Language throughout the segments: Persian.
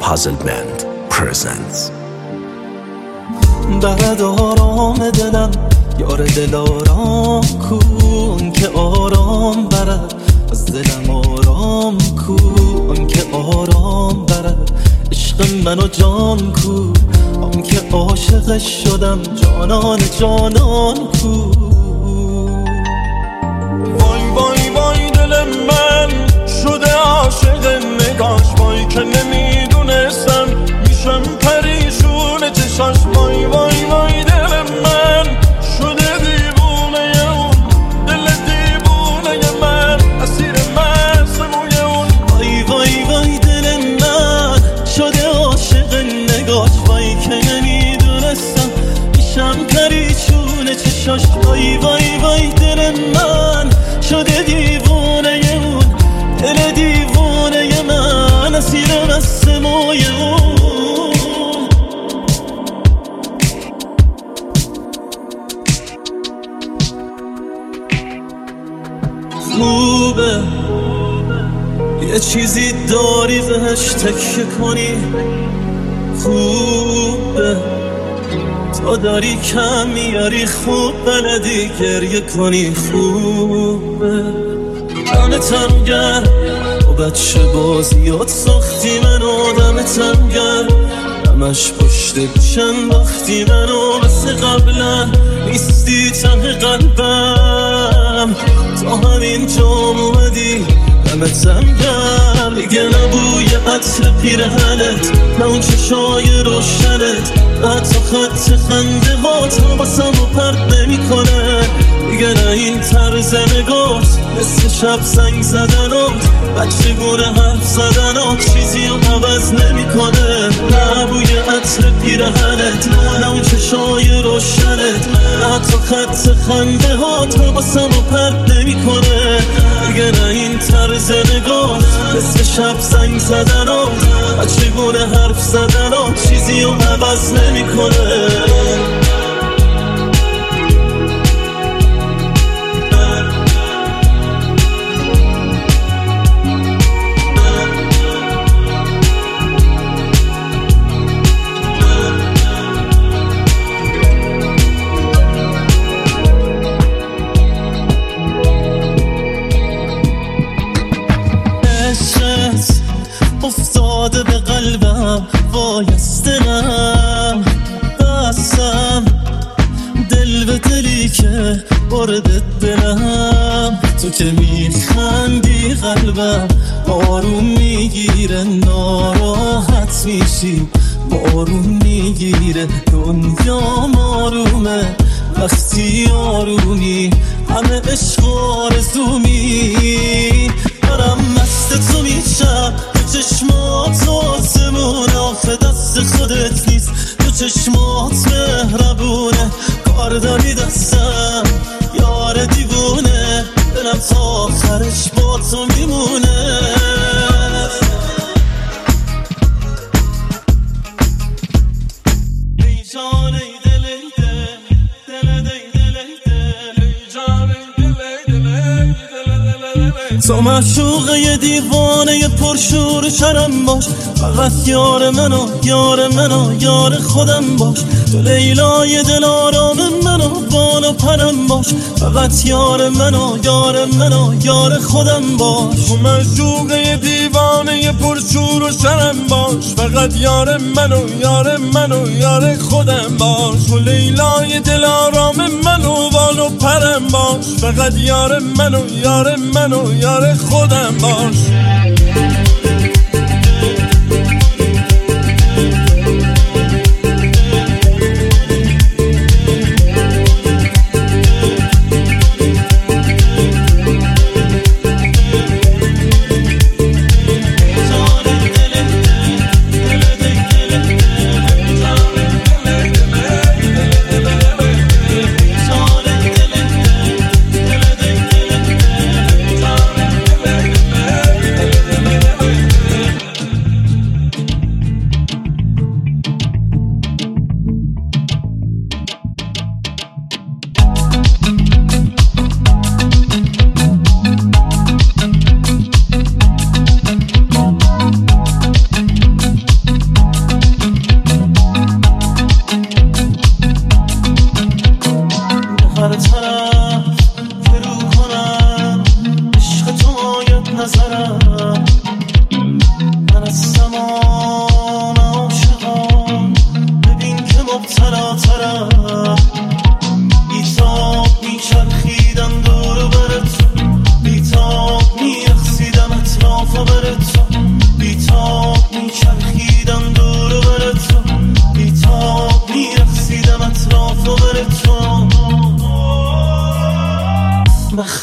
Puzzle Band presents. درد آرام دلم یار دل آرام کن که آرام برد از دلم آرام کن که آرام برد عشق منو جان کو آن که عاشقش شدم جانان جانان کو وای وای وای دل من شده عاشق نگاش وای که نمیدونستم میشم پریشون چشاش وای وای وای دل من شده دیوونه اون دل دیوونه من اسیر مست موی اون وای وای وای دل من شده عاشق نگاش وای که نمیدونستم میشم پریشون چشاش وای وای وای دل من شده دیوونه اون دل دیوونه من اسیر مست موی اون خوبه یه چیزی داری بهش تکیه کنی خوبه تو داری کم میاری خوب بلدی گریه کنی خوبه دمتم گرم و بچه بازیات ساختی منو دمتم گرم همش پشت گوشم باختی منو مثل قبلا نیستی ته قلبم تا همین جام اومدی دمتم گرم دیگه نبوی عطر پیرهنت نه اون چشای روشنت حتی خط خنده ها تا باسم رو پرد نمی کنه دیگه نه این طرز نگات مثل شب زنگ زدنات بچگونه حرف زدنات چیزی رو عوض نمی کنه نه بوی عطر پیرهنت نه اون چشای روشنت حتی خط خنده ها تا باسم رو پرد نمی کنه دیگه نه این طرز نگات مثل شب زنگ زدنات بچگونه حرف زدنات چیزی رو عوض نمی کنه افتاده به قلبم وای از دلم بستم دل به دلی که برده دلم تو که میخندی قلبم آروم میگیره ناراحت میشی بارون میگیره دنیا آرومه وقتی آرومی همه عشق آرزومی دارم مست تو میشم تو چشمات آسمون آخه دست خودت نیست تو چشمات مهربونه کار داری دستم یار دیوونه دلم تا آخرش با تو میمونه ای جان ای دل ای دل دل دل ای جان ای دل تو معشوقه ی دیوانه ی پرشور شرم باش فقط یار منو یار منو یار خودم باش تو لیلای دل آرام منو بال و پرم باش فقط یار منو یار منو یار خودم باش تو معشوقه ی دیوانه ی پرشور و شرم باش فقط یار منو یار منو یار خودم باش تو لیلای دل آرام منو بال و پرم باش فقط یار منو یار منو یار خودم باش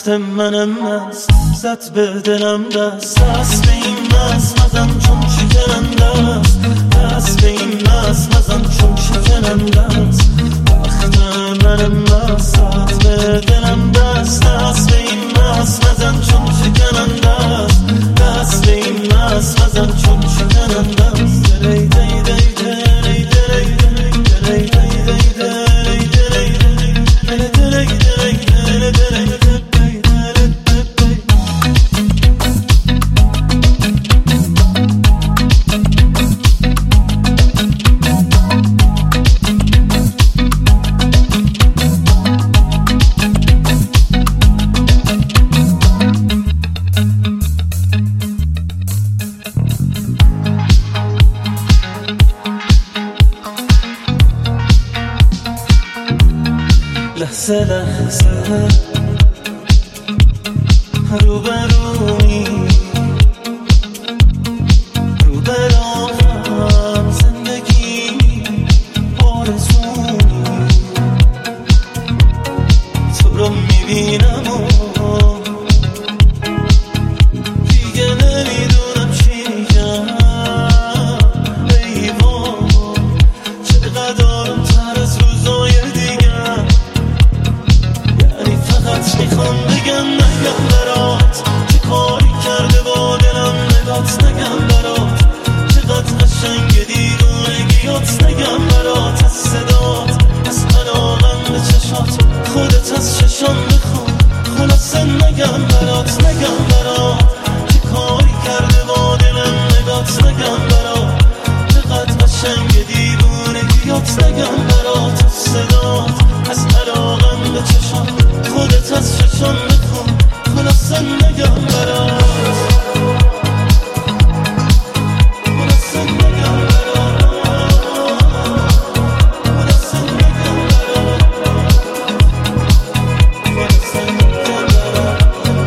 وقت منم مست زد به دلم دست به این مست مزن چون شکننده است دست به این مست مزن چون شکننده است وقت منم مست زد به دلم دست به این مست مزن چون شکننده است دست به این مست مزن چون شکننده است دی دی دی دی دی لحظه لحظه روبرومی روبروم زندگی آرزومی تو رو میبینم و دیگه نمیدونم چی میگم ای وای چقدر آروم‌تر از روزای میخوام بگم نگم برات چه کاری کرده با دلم نگات نگم برات چقدر قشنگ دیوونگیات نگم برات از صدات از علاقم به چشات خودت از چشام بخون خلاصه نگم برات چه کاری کرده با دلم نگات نگم برات چقدر قشنگ دیوونگیات نگم برات از صدات از علاقم به چشات خودت از چشم بخون خلاصه نگم برات خلاصه نگم برات خلاصه نگم برات خلاصه نگم برات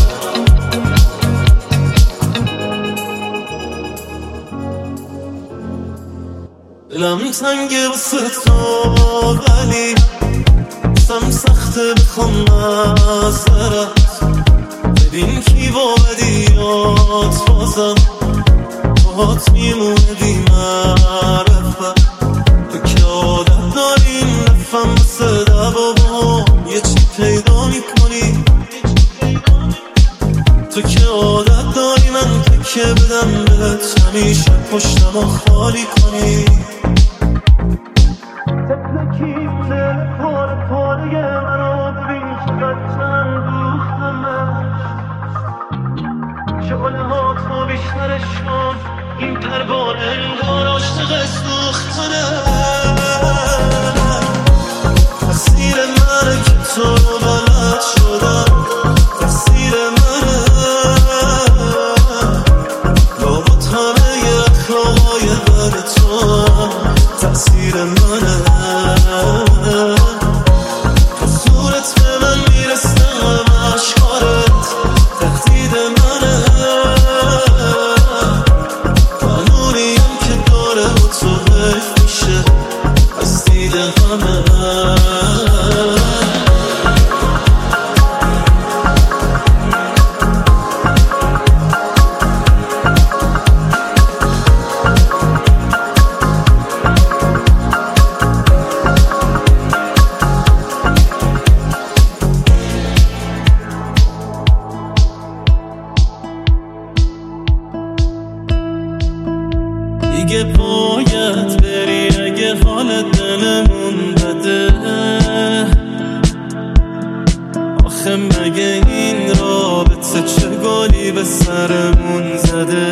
دلم تنگه واسه تو ولی سم سخته بخوام نظرت ببین کی با بدیات بازم باهات میمونه بی معرفت تو که عادت داریم نفهم بسه دبابا یه چی پیدا میکنی تو که عادت داری من تکه بدم بهت همیشه پشتم و خالی کنی بیشترش کن این پروانه انگار عاشق سوختنه تقصیر منه که تو رو بلد شدم تقصیر منه لابد همه اخلاقای بد تو تقصیر منه تو صورت به من میرسم اشکارت تهدید منه دیگه باید بری اگه حال دلمون بده آخه مگه این رابطه چه گلی به سرمون زده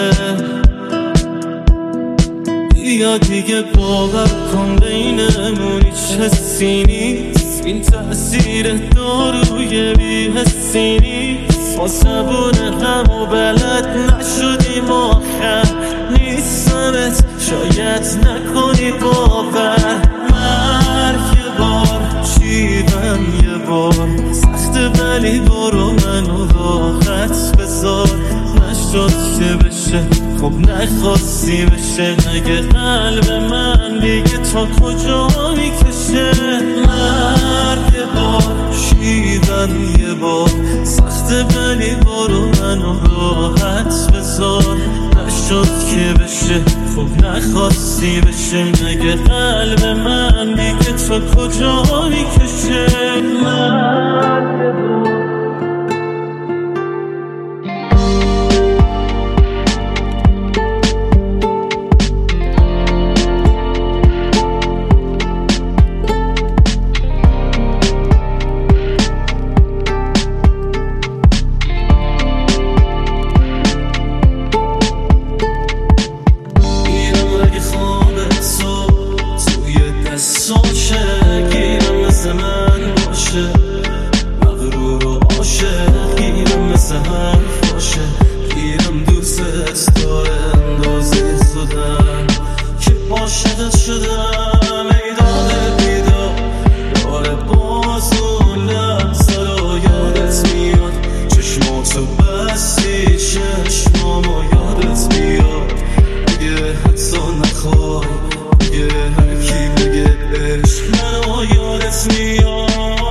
بیا دیگه باور کن بینمون هیچ حسی نیست این تأثیر داروی بی حسی نیست ما زبون هم و بلد نشدیم آخر نیستمت شاید نکنی باور مرگ یه بار چیدم یه بار سخته ولی برو منو راحت بذار نشد که بشه خب نخواستی بشه نگه قلب من دیگه تا کجا میکشه مرگ یه بار شیدن یه بار سخته ولی برو منو راحت بذار نشد که بشه خوب نخواستی بشه مگه قلب من دیگه تو کجا میکشه من یه بار مغرور و عاشق گیرم مثل حرف باشه گیرم دوست داره اندازه زدم که عاشقت شدم ای داده بیدار داره باز اون لحظه رو یادت میاد چشماتو بستی چشمامو یادت میاد اگه حتی نخوای اگه هرکی بگه عشق منو یادت میاد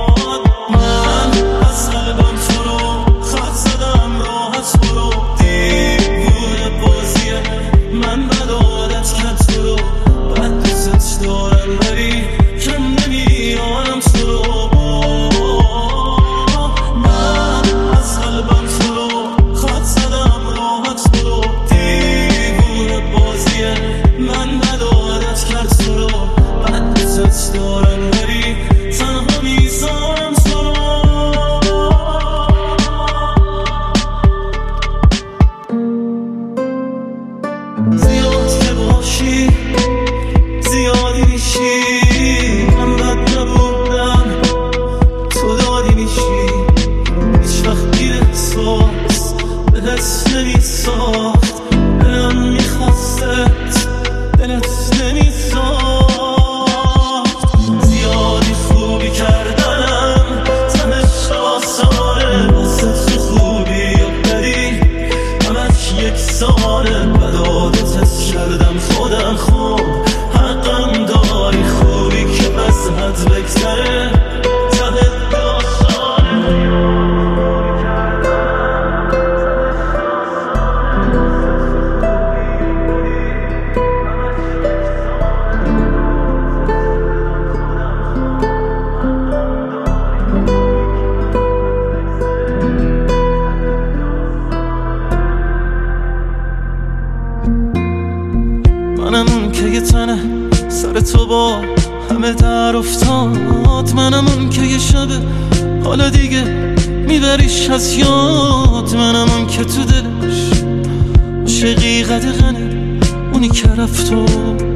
منم اون که یه تنه سر تو با همه در افتاد منم اون که یه شبه حالا دیگه میبریش از یاد منم اون که تو دلش عاشقی قدغنه اونی که رفت و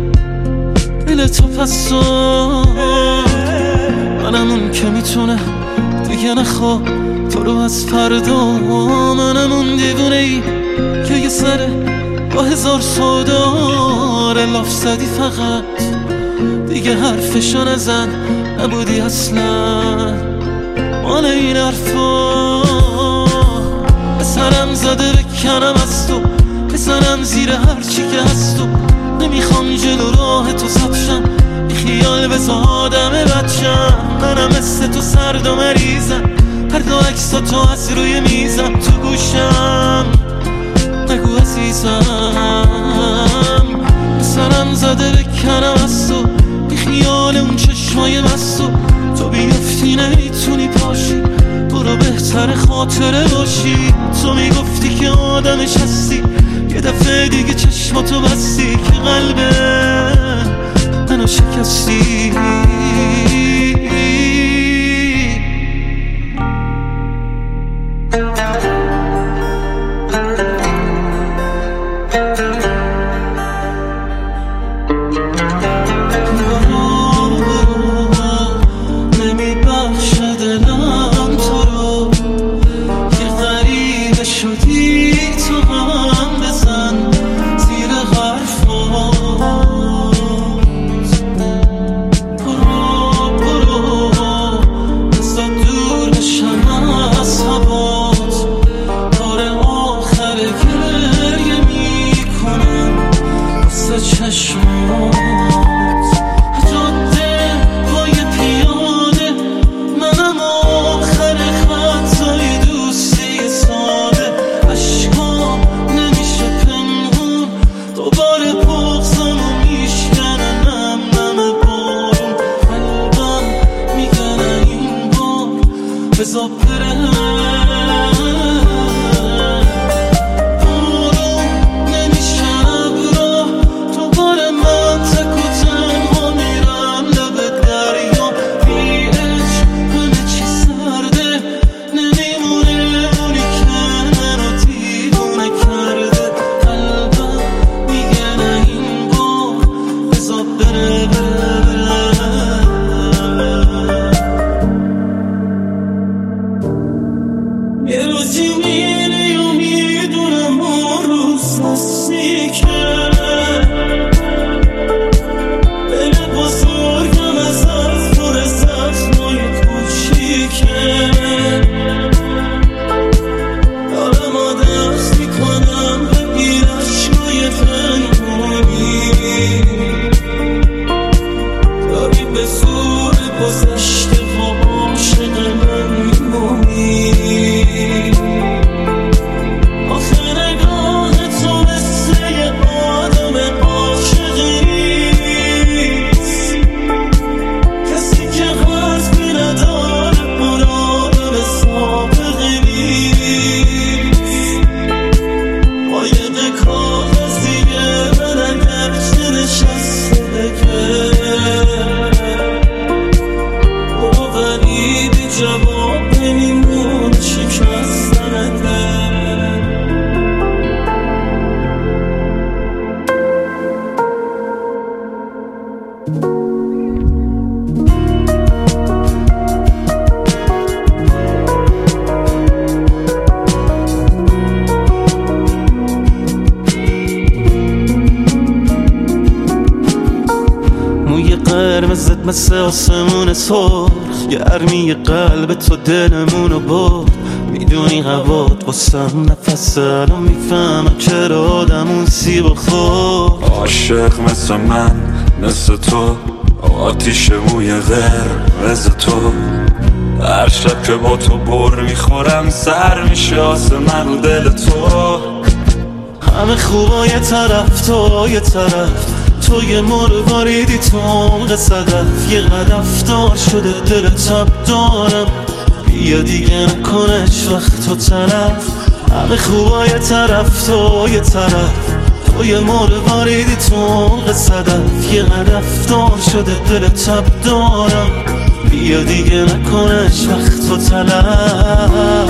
دل تو پس داد منم اون که میتونه دیگه نخواه تو رو از فردا منم اون دیوونه ای که یه سره با هزار سوداره لاف زدی فقط دیگه حرفشو نزن نبودی اصلا مال این حرفا به سرم زده بکنم از تو بزنم زیر هرچی که هست تو نمیخوام جلو راه تو سبشم بی خیال بزا آدم بچم منم مثل تو سرد و مریضم هر دو عکسا تو از روی میزم تو گوشم نگو عزیزم به سرم زده بکنم از تو بی خیال اون چشمای مستو تو بیفتی نمیتونی پاشی برو بهتر خاطره باشی تو میگفتی که آدمش هستی یه دفعه دیگه چشماتو بستی که قلبه منو شکستی چشمات جاده پای پیاده من قرمزت مثل آسمون سرخ، گرمی قلب تو دلمونو برد. میدونی هوات واسم نفسه، الان میفهمم چرا آدمون سیب خورد. عاشق مثل من مثل تو، آتیش موی قرمز تو. هر شب که با تو بر میخورم سر میشه آسمون رو دل تو. همه خوبا یه طرف تو یه طرف، تو یه مرواریدی تو عمق صدف. یه قدف دار شده دل تب دارم، بیا دیگه نکنش وقت تو طرف. همه خوبا یه طرف تو یه طرف، تو یه مرواریدی تو عمق صدف. یه قدف دار شده دل تب دارم، بیا دیگه نکنش وقت تو طرف.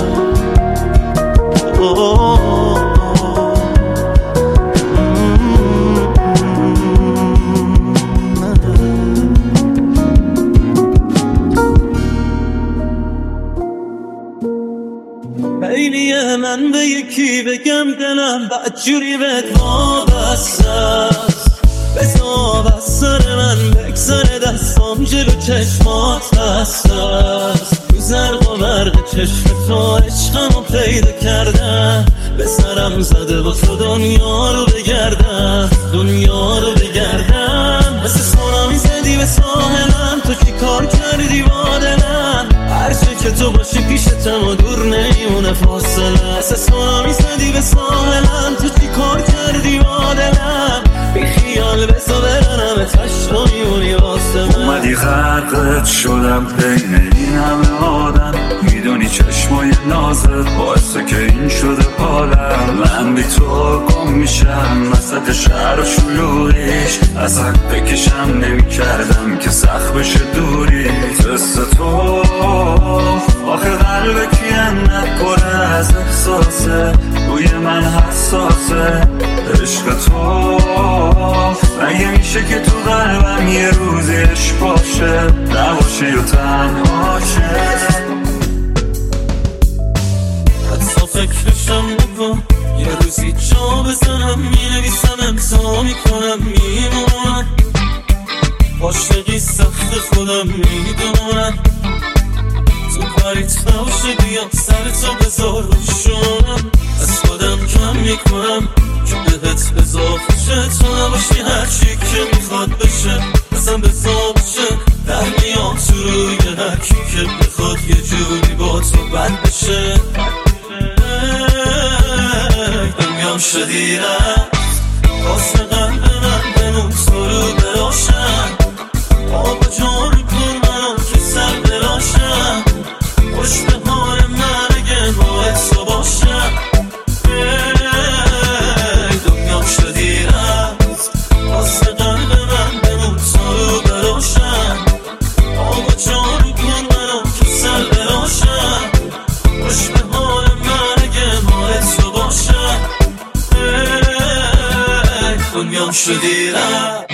خیلیه من به یکی بگم دلم بدجوری بهت وابسته است. بذار از سر من بگذره دستام جلو چشمات بسته است. تو زرق و برق چشم تو عشقمو پیدا کردم، به سرم زده با تو دنیا رو بگردم، دنیا رو بگردم. مثل سونامی زدی به ساحلم، تو چی کار کردی با دلم؟ هرچه که تو باشی پیشتم و دور نمیمونه فاصله. مثل سونامی زدی به ساحلم، تو چی کار کردی با دلم؟ بی خیال بسا برنم تشت رو میمونی واسه من. اومدی غرقت شدم بین این همه آدم، میدونی چشمای نازت باعثه که این شده حالم. من بی تو گم میشم وسط شهر و شلوغیش، اصلا بکشم نمی کردم که سخت بشه دوری. تست تو آخه قلب کینت پر از احساسه، روی من حساسه. عشق تو مگه میشه که تو قلبم یه روزی عشق باشه، نباشی و تنها شه. حتی فکرشم نکن یه روزی جا بزنم، مینویسم امضا میکنم میمونم. عاشقی سخت خودم میدونم، تو کاریت نباشه بیا سرتو بذار روشونم. از خودم کم میکنم که بهت اضافه شه، تو نباشی هرچی که میخواد بشه اصلا بزا بشه. در میام تو روی هرکی که بخواد یه جوری با تو بد بشه. دنیام شدی رفت واسه قلب من، بمون تو رو براشم. آب جان کن منو که سر براشم، خوش به حال من اگه باعث تو باشم. دنیام شدی رفت واسه قلب من، بمون تو رو براشم. آب جان کن منو که سر براشم، خوش به حال من اگه باعث تو باشم. دنیام شدی رفت.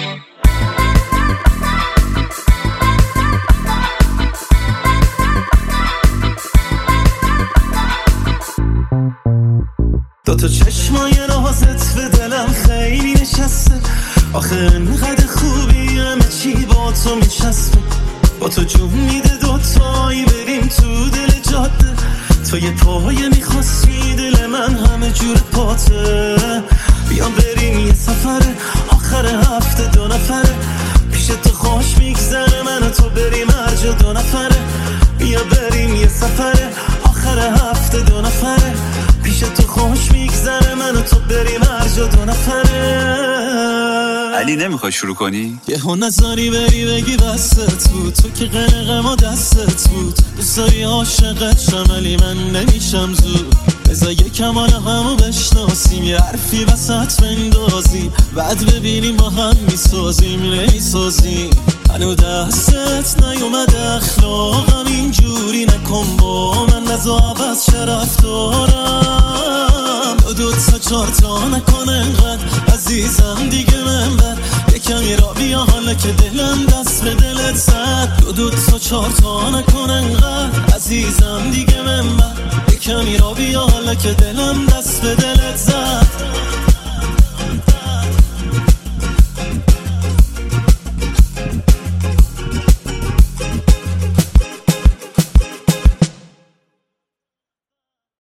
دوتا چشمای نازت به دلم خیلی نشسته، آخه انقدر خوبی همه چی با تو میچسبه. با تو جون میده دوتایی بریم تو دل جاده، تو یه پایه میخواستی دل من همه جور پاته. بیام بریم یه سفره آخر هفته دو نفره، پیش تو خوش میگذره من و تو بریم هر جا دو نفره. بیا بریم یه سفره آخر هفته دو نفره، پیش تو خوش میگذره من و تو بریم هر جا دو نفره. علی نمیخوای شروع کنی؟ یهو نظری بری بگی بستت بود، تو که غرق ما دستت بود. دوستایی عاشقت شم ولی من نمیشم زود. بذار یکم حالا همو بشناسیم، یه حرفی وسط بندازیم، بعد ببینیم با هم میسازیم نمیسازیم. هنو دستت نیومده اخلاقم اینجوری نکن با من، نزا عوض چه رفتارم. دو تا چار تا نکن انقدر عزیزم دیگه من بر، یکمی را بیا حالا که دلم دست به دلت زد. دو تا چار تا نکن انقدر عزیزم دیگه من بر، یکمی را بیا حالا که دلم دست به دلت زد.